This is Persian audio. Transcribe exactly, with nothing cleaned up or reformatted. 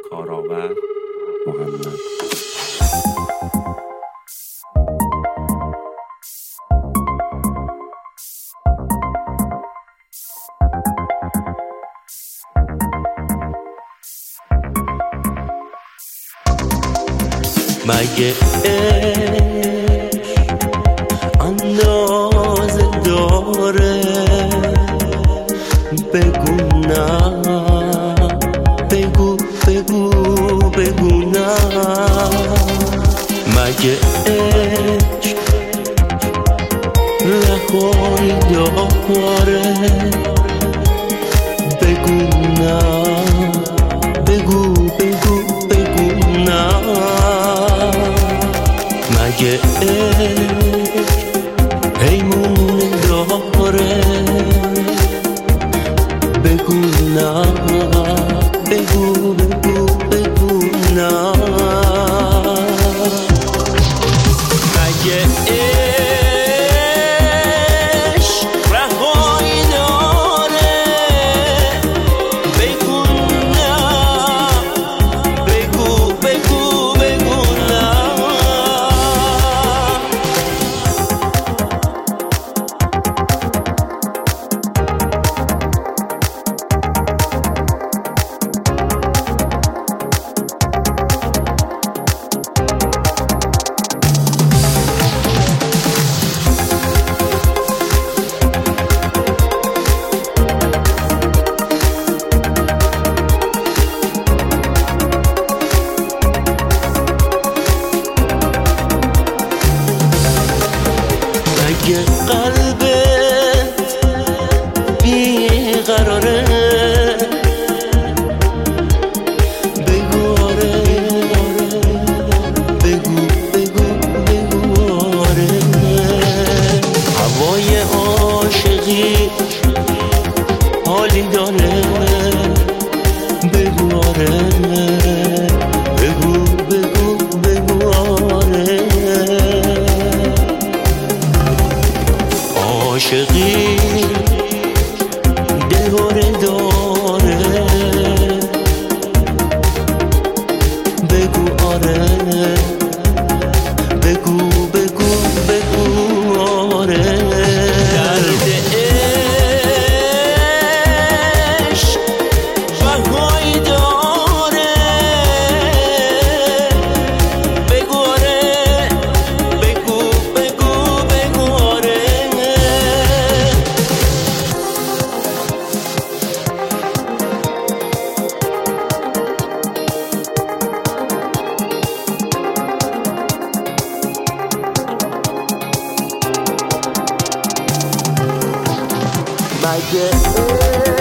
کارآور محمد. مگه عشق اندازه داره؟ بگو نه، بگو بگو بگو نه. مگه عشق رهایی داره؟ بگو نه، بگو بگو بگو نه. مگه عشق پیمون داره؟ بگو نه، بگو بگو بگو نه. مگه عشق رهایی داره؟ بگو نه، بگو بگو بگو نه. اگه قلبت بیقراره بگو آره، بگو بگو بگو آره. هوای عاشقی حالی داره؟ بگو آره، بگو بگو بگو آره. عاشقی دلهوره داره؟ بگو آره، بگو بگو بگو آره. درد عشق بهایی داره؟ بگو آره، بگو بگو بگو آره. مگه